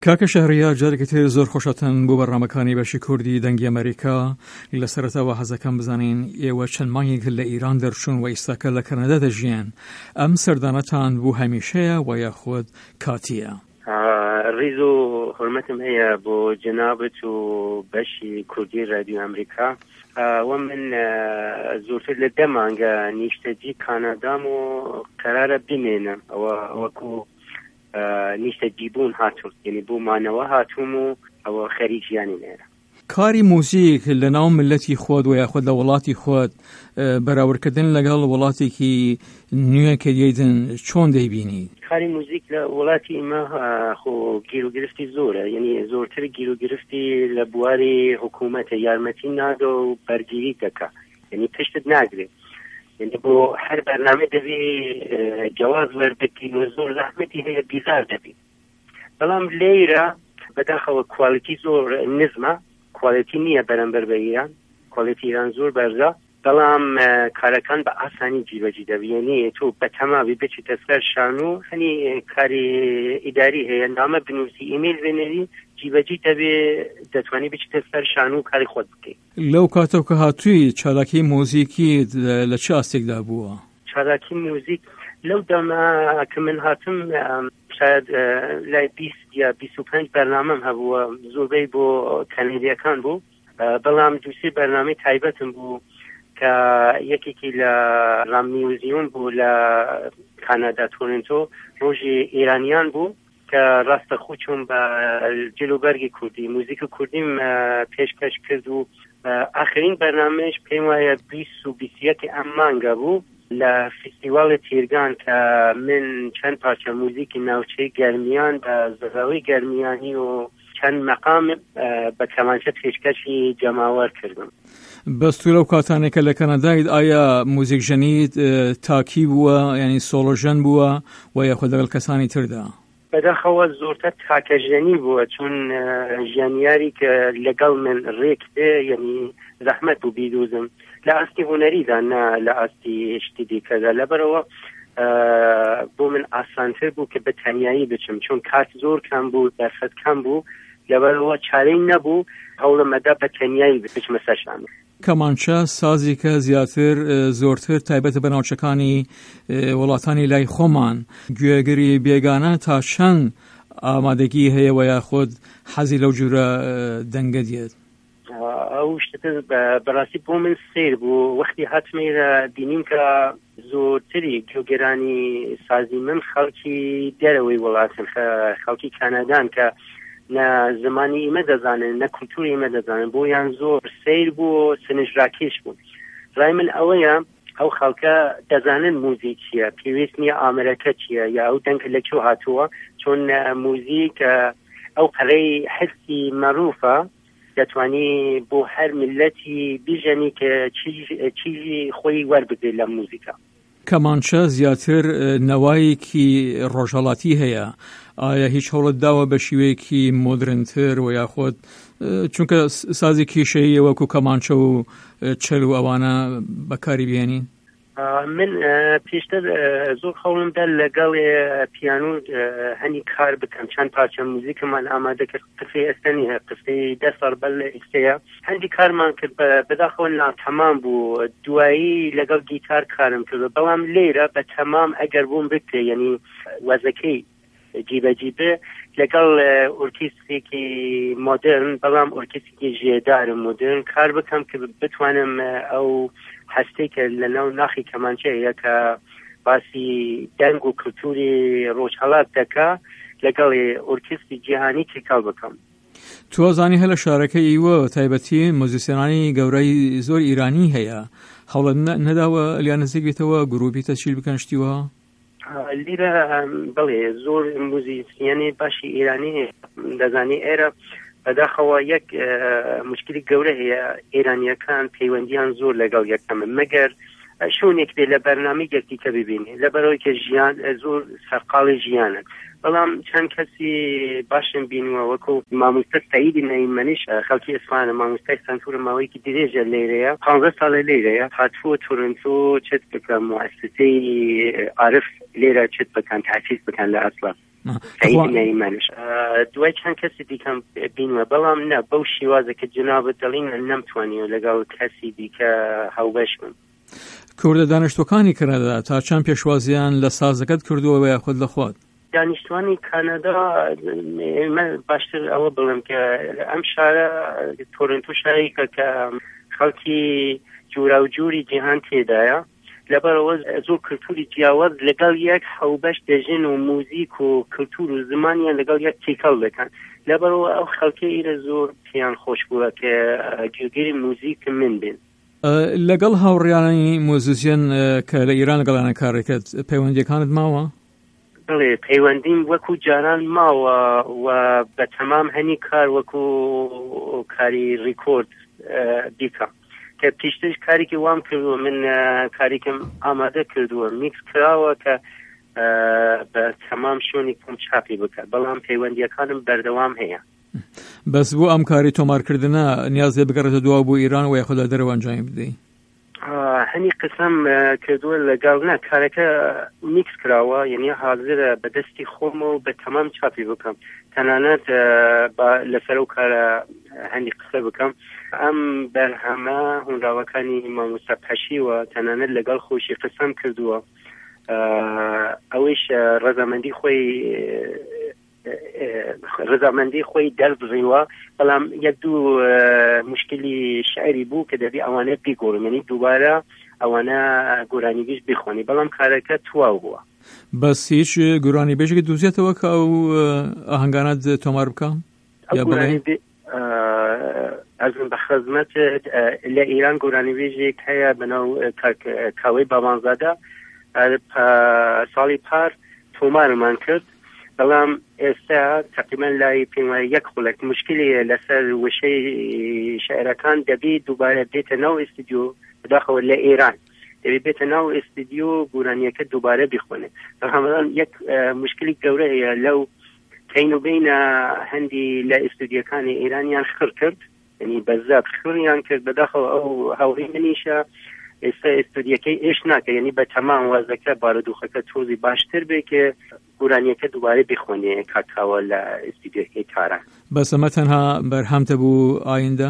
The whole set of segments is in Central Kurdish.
کاکە شەهریار جارێکی تر زۆر خۆشەتن بۆ بەڕامەکانی بەشی کوردی دەنگی ئەمریکا. لە سەرەتاوە حەزەکەم بزانین ئێوە چەند مانگێک لە ئیران دەرچوون و ئێستاکە لە کەنەدا دەژیان. ئەم سەردانەتان بوو هەمیشەیە و یاخود کاتیە؟ ڕیز و حرمەتم هەیە بۆ جەنابەت و بەشی کوردی رادیۆ ئەمریکا. و من زۆرتر لە 10 مانگە نیشتەجی کانادام و قەرارە بمێنم ئەوە وەکو نیشتەجی بوون هاتووم، یعنی بۆ مانەوە هاتووم و ئەوە خەریکیانی نێرە. کاری موزیک لە ناو ملەتی خۆت و یاخود لە وڵاتی خۆت بەراوردکردن لەگەڵ وڵاتێکی نوێکە دیدن چۆن دەیبینی؟ کاری موزیک لە وڵاتی ئێمە خۆ گیرۆگرفتی زۆرە، یعنی زۆرتر گیرۆگرفتی لە بواری حکوومەتە، یارمەتی نادە و بەرگیری دەکا، یعنی پشتت ناگرێت. یعنی بۆ هەر بەرنامە دەبێ جواز وەربگرین و زۆر زەحمەتی هەیە بیزار دەبێت. بەڵام لێرە بەداخەوە کوالیتی زۆر نزمە، کوالیتی نییە بەرەمبەر بە ئیران، کوالیتی ئیران زۆر بەرزە، بەڵام کارەکان بە ئاسانی جیبەجی دەبێت. یعنی تۆ بە تەماوی بچیتە سەر شان و هەنی کاری ئیداری هەیە، نامە بنووسی، ئیمێل بنێری، جیبەجی دەبێت دەتوانی بچیتە سەر شان و کاری خۆت بکەیت. لەو کاتەوە کە هاتووی چالاکی موزیکی لە چه ئاستێکدا بووە؟ چالاکی موزیک لەو دەما کە من هاتم شاید لای 20 یا 25 بەرنامەم هەبووە، زۆربەی بۆ کەنەدیەکان بوو، بەڵام دووسێ بەرنامەی تایبەتم بوو کە یەکێکی لە رام میوزیوم بوو لە کانادا تۆرنتۆ، ڕۆژی ئێرانیان بوو کە ڕاستەخۆ چوون بە جلوبەرگی کوردی، موزیک کوردیم پێشکەش کرد و ئاخرین بەرنامەش پێم وایە 20 و 21 ئەم مانگە بوو لە فستیواڵی تیرگان کە من چەند پارچە موزیکی ناوچەی گەرمیان بە زەراوی گەرمیانی و چەند مەقام بە کەمانچە پێشکەشی جەماوەر کردم. بەستو لەو کاتانێکە لە کەنەدایت ئایا موزیک ژەنیت تاکی بووە، یعنی سۆڵۆژەن بووە و یاخود لەگەڵ کەسانی تردا؟ بەداخەوە زۆرتر تاکە ژەنی بووە، چون ژیانیاری کە لەگەڵ من ڕێک دێ، یعنی زەحمەت بوو بیدوزم لە ئاستی هوەریدا، نه لە ئاستی شتی دیکەدا. لەبەرەوە بۆ من ئاسانتر بوو کە بە تەنیایی بچم، چون کات زۆر کەم بوو، دەرفەت کەم بوو، لەبەرەوە چارەی نەبوو هەوڵەمەدا بە تەنیایی بچمە سەر شانە. کەمانچە سازی کە زیاتر زۆرتر تایبەتە بە ناوچەکانی وڵاتانی لای خۆمان، گوێگری بێگانە تا چەند ئامادەگی هەیە و یاخود حەزی لەو جورە دەنگە دیێت؟ ئەو شتە بەڕاستی بۆ من سیر بوو. وەختی هاتمێرە بینیم کە زۆرتری گوێگرانی سازی من خەڵکی دەرەوەی وڵاتن، خەڵکی کانادان کە نە زمانی ئێمە دەزانن، نە کولتوری ئێمە دەزانن، بۆیان زۆر سیر بوو، سنجڕاکێش بوو. ڕای من ئەوەیە ئەو خەڵکە دەزانن موزیک چییە، پێویست نییە ئامرەکە چییە یا ئەو دەنگە لەکوێ هاتووە، چۆن موزیک ئەو پەڕەی حسی مەروفە دەتوانی بۆ هەر ملەتی بیژەنی کە چیزی خۆی وەربگرێت لە موزیکا. کەمانچە زیاتر نەوایەکی ڕۆژهەڵاتی هەیە، ئایا هیچ هەوڵت داوە بە شیوەیەکی مۆدرنتر و یاخود چونکە سازی کیشەیە وەکو کەمانچە و چەل و ئەوانە بەکاری بێنین؟ من پێشتر زۆر خەوڵمدا لەگەڵ پیانۆ هەنی کار بکەم، چەند پارچە موزیکمان ئامادە کرد، قسەی ئەستەنی هەیە، قسەی 10 ساڵ بەل ئێستەیە، هەندی کارمان کرد، بەداخەوە ناتەمام بوو، دوایی لەگەڵ گیتار کارم کرد، بەڵام لێرە بە تەمام ئەگەر بووم بکرێ، یعنی وەزەکەی جیبەجیبە لەگەڵ ئۆرکێسترێکی مۆدرن، بەڵام ئۆرکێسترێکی ژێدارم مۆدرن کار بکەم کە بتوانم ئەو هەستەی کە لە ناو ناخی کەمانچەیە کە باسی دەنگ و کولتوری ڕۆژهەڵات دەکا لەگەڵ ئۆرکێستری جیهانی تێکەڵ بکەم. توازانی هەل لە شارەکە ئیوە تایبەتی موزیسیەنانی گەورەی زۆر ئیرانی هەیە، هەوڵە نەداوە لیا نزیک بێتەوە گروپی تەشکیل بکەن شتیوە؟ لیرە بڵێ زۆر موزیسیەنی باشی ئێرانی دەزانی ئێرە بەداخەوە یەک مشکلی گەورە هەیە، ئێرانیەکان پەیوەندیان زۆر لەگەڵ یەکەمە، مەگەر شونێک دێ لە بەرنامەیەکی کە ببینێ لەبەرەوەی کە ژیان زۆر سەرقاڵی ژیانن بەڵام چەند کەسی باشم بینوە وەکو مامۆستا سەعیدی نەیمەنیش خەڵکی ئیسفانە مامۆستای سنتورە ماوەیەکی درێژە لێرەیە 15 ساڵە لێرەیە هاتووە تۆرۆنتۆ چت بکەم موسسەی عارف لێرە چت بکەن تاسیس بکەن لە ئەسڵا سەعیدی نەیمەنیش دوای چەند کەسی دیکەم بینوە بەڵام نە بەو شێوازە کە جنابەت دەڵین نەمتوانیوە لەگەڵ کەسی دیکە هاوبەش بم. کوردە دانیشتوەکانی کەنەدا تا چەند پێشوازیان لە سازەکەت کردووە یاخود لە خۆت؟ دانیشتوانی کانادا باشتر ئەوە بڵم کە ئەم شارە تۆرۆنتۆ شارێکە کە خەڵکی جورا و جووری جیهان تێدایە لەبەرەوە زۆر کلتوری جیاواز لەگەڵ یەک هەوبەش دەژین و موزیک و کلتور و زمانیان لەگەڵ یەک تێکەڵ دەکەن لەبەرەوە ئەو خەڵکی ئیرە زۆر پێیان خۆش بووە کە گوێگیری موزیک من بێن. لەگەڵ هاوڕێیانی موزیسیان کە لە ئیران لەگەڵیانە کارێکت پەیوەندیەکانت ماوە؟ بڵێ پەیوەندیم وەکو جاران ماوە و بە تەمام هەنی کار وەکو کاری ڕیکۆرد بیکە کە پیشترش کارێکی وام کردووە من کارێکم ئامادە کردووە میکس کراوە کە بە تەمام شوێنی کۆم چاپی بکە بەڵام پەیوەندیەکانم بەردەوام هەیە. بەس بۆ ئەم کاری تۆمارکردنە نیاز لێ بگەڕێتە دوا بۆ ئیران و یاخود لە دەرەوە ئەنجامی بدەی؟ هەنی قسم کردووە لەگەڵ کارەکە میکس کراوە یعنی حاضرە بەدەستی خۆمە و بە تەمام چاپی بکەم تەنانەت لەسەر و کارە هەندی قسە بکەم ئەم بەرهەمە هۆنراوەکانی مامۆستا پەشیوە تەنانەت لەگەڵ خۆشی قسەم کردووە ئەوەیش ڕەزامەندی خۆی دەربڕیوە بەڵام یەک دوو مشکلی شعری بوو کە دەبی ئەوانە بیگۆڕم یعنی دووبارە ئەوانە گۆرانیبێژ بخوانی بەڵام کارەکە تواو بووە. بەس هیچ گۆرانیبێژێکی دۆزێتەوە کە ئەو ئاهەنگانەت تۆمار بکە؟ ئەزم بە خەزمەتت لە ئیران گۆرانیبێژێک هەیە بەناو کاوەی باوانزادە ساڵی پار تۆمارمان کرد بەڵام ئێستا تقریبا لای پێم یەک خولەک مشکلی لەسەر وشەی شاعرەکان دەبی دووبارە بێتە ناو ئستودیۆ بەداخەوە لە ئێران دەبی بێتە ناو ئستودیۆ گۆرانیەکە دووبارە بخوێنێ بەڵام یەک مشکلی گەورە هەیە لەو کەین و بینە هەندی لە ئستودیۆکانی ئێرانیان خڕ کرد یعنی بەزاب خڕیان کرد بەداخەوە ئەو هاوڕێی منیشە ئێستا ئستودیۆکەی ئێش ناکە یعنی بە تەمام وازەکە بارودۆخەکە تۆزی باشتر بێ کە گۆرانیەکە دووبارە بخوێنێ کاکاوە لە ئستودیۆکەی کاران. بەس ئەمە تەنها بەرهەمتە بوو ئایندە؟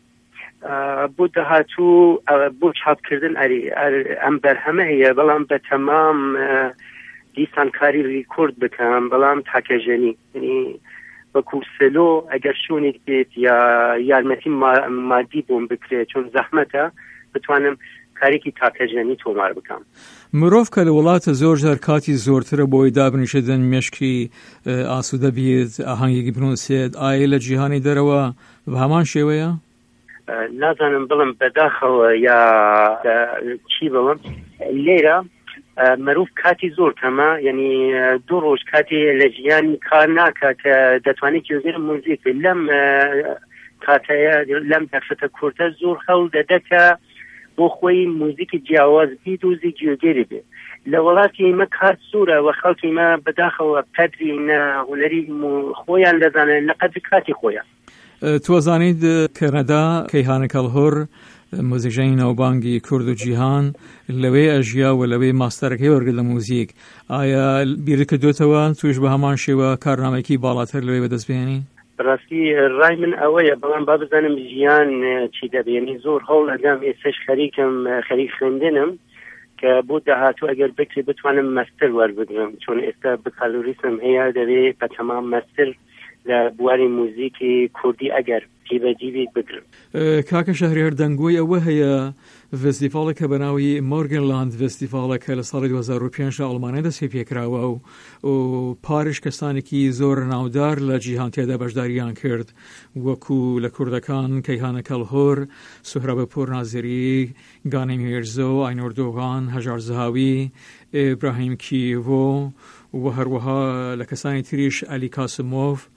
بۆ داهاتوو بۆ چاپکردن ئەم بەرهەمە هەیە بەڵام بە تەمام دیسان کاری ریکۆرد بکەم بەڵام تاکەژەنی یعنی وەکو سلۆ ئەگەر شوێنێک بێت یا یارمەتی مادی بۆم بکرێت چون زەحمەتە بتوانم کارێکی تاکەژەنی تۆمار بکەم. مرۆڤ کە لە وڵاتە زۆر جار کاتی زۆرترە بۆی دابنیشێدن مێشکی ئاسوودە بیت ئاهەنگێکی بنووسێت ئایا لە جیهانی دەرەوە بە هەمان شێوەیە؟ نازانم بڵم بەداخەوە یا چی بڵم لێرە مرۆڤ کاتی زۆر کەمە یعنی دوو ڕۆژ کاتی لە ژیانی کار ناکات کە دەتوانێت گوێگیر موزیک لەم کاتەیە لەم دەرفەتە کورتە زۆر هەوڵ دەدەکە بۆ خۆی موزیکی جیاواز بیدۆزی گوێگیری بێ لە وڵاتی ئێمە کات زۆرە و خەڵکی ئێمە بەداخەوە قەدری هونەری خۆیان دەزانن لە قەدری کاتی خۆیان. توزانید کەنەدا کەیهانە کەڵهۆر موزیکژەی ناوبانگی کورد و جیهان لەوەی ئەژیا و لەوەی ماستەرەکەی وەرگرت لە موزیک ئایا بیرت کردوێتەوە توش بە هەمان شێوە کارنامەیەکی باڵاتر لەوەی بەدەستبێنی؟ ڕاستی ڕای من ئەوەیە بەڵام با بزانم ژیان چی دەبێنی زۆر هەوڵ ئەدەم ئێستش خەریک خوێندنم کە بۆ داهاتوو ئەگەر بکری بتوانم مەستر وەربگرم چون ئێستا بەکالۆریسم هەیە دەبێت بە تەمام مەستر لە بواری موزیکی کوردی ئەگەر جیبەجیبی بگرم. کاکە شەهریار دەنگۆی ئەوە هەیە فستیڤالێکە بەناوی مۆرگنلاند فستیڤالەکە لە ساڵی 2005 ئەڵمانیا دەست پێکراوە و پارش کەسانێکی زۆر ناودار لە جیهان تێدا بەشداریان کرد وەکو لە کوردەکان کەیهانە کەڵهۆر، سوهراب پۆرنازری، گانەی میرزۆ، ئاینۆر دۆغان، هەژار زەهاوی، ئیبراهیم کیڤۆ و هەروەها لە کەسانی تریش ئەلی کاسمۆف،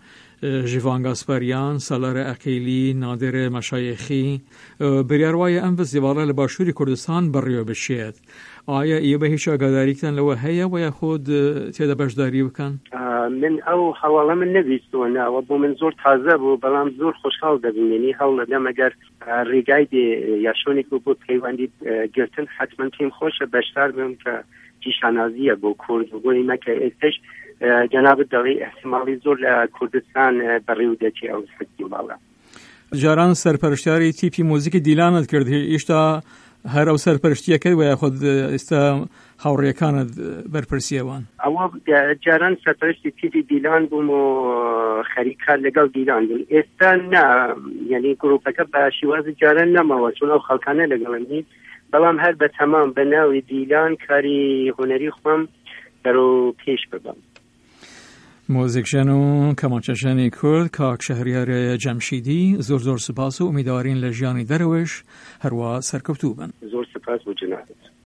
ژیڤان گاسپاریان، سالار عقیلی، نادر مشایخی بریاروای ئەم فستیڤاڵە لە باشووری کوردستان بەڕێوە بشێت. ئایا ئێوە بە هیچ ئاگاداریتان لەوە هەیە و یاخود تێدا بەشداری بکەن؟ من ئەو هەواڵە من نەویستوە ناوە بۆ من زۆر تازە بوو، بەڵام زۆر خۆشحاڵ دەبینێنی هەڵ لەدەم ئەگەر ڕێگای دێ یا شوێنێک بۆ پەیوەندی گرتن حتمما پێم خۆشە بەشدار بم کە پیشانازیە بۆ کورد و بۆی مەکە ئێستش جەنابەت دەڵێ احتیماڵی زۆر لە کوردستان بەڕێوە دەچێ ئەو فستیڤاڵە. جاران سەرپەرشتیاری تیپی مۆزیکی دیلانت کرد، هێشتا هەر ئەو سەرپەرشتیە کرد و یاخود ئێستا هاوڕێیەکانت بەرپرسیەوان؟ ئەوە جاران سەرپەرشتی تیپی دیلان بووم و خەریکار لەگەڵ دیلان بوون. ئێستا نا، یعنی گروپەکە بە شێوازی جاران نەماوە چون ئەو خەڵکانە لەگەڵم، بەڵام هەر بە تەمام بە ناوی دیلان کاری هونەری خۆم بەرەو پێش ببەم. مۆزیکژەن و کەمانچەژەنی کورد کاک شەهریار جەمشیدی، زۆر سوپاس و ئومیدوارین لە ژیانی دەرەوەش هەروە سەرکەوتوو بن. زۆر سپاس بۆ جەنابەت.